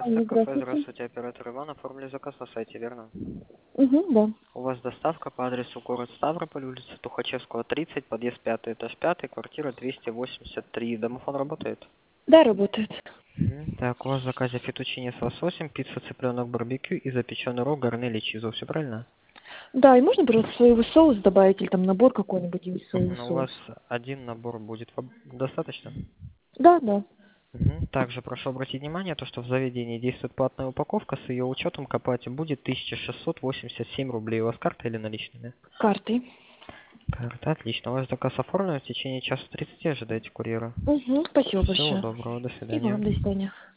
Алло, Кафе, здравствуйте. здравствуйте, оператор Иван, оформили заказ на сайте, верно? Угу, да. У вас доставка по адресу город Ставрополь, улица Тухачевского, 30, подъезд 5, этаж 5, квартира 283. Домофон работает? Да, работает. Так, у вас в заказе фетучини с лососем, пицца цыпленок барбекю и запеченный рог гарнели чизо, все правильно? Да, и можно, пожалуйста, соевый соус добавить или там набор какой-нибудь или соевый У соус? вас один набор будет достаточно? Да, да. Также прошу обратить внимание, то, что в заведении действует платная упаковка, с ее учетом к оплате будет 1687 рублей. У вас карта или наличными? Картой. Карта, отлично. У вас заказ оформлен, в течение часа 30 ожидайте курьера. Угу, спасибо Всего большое. доброго, до И свидания. вам до свидания.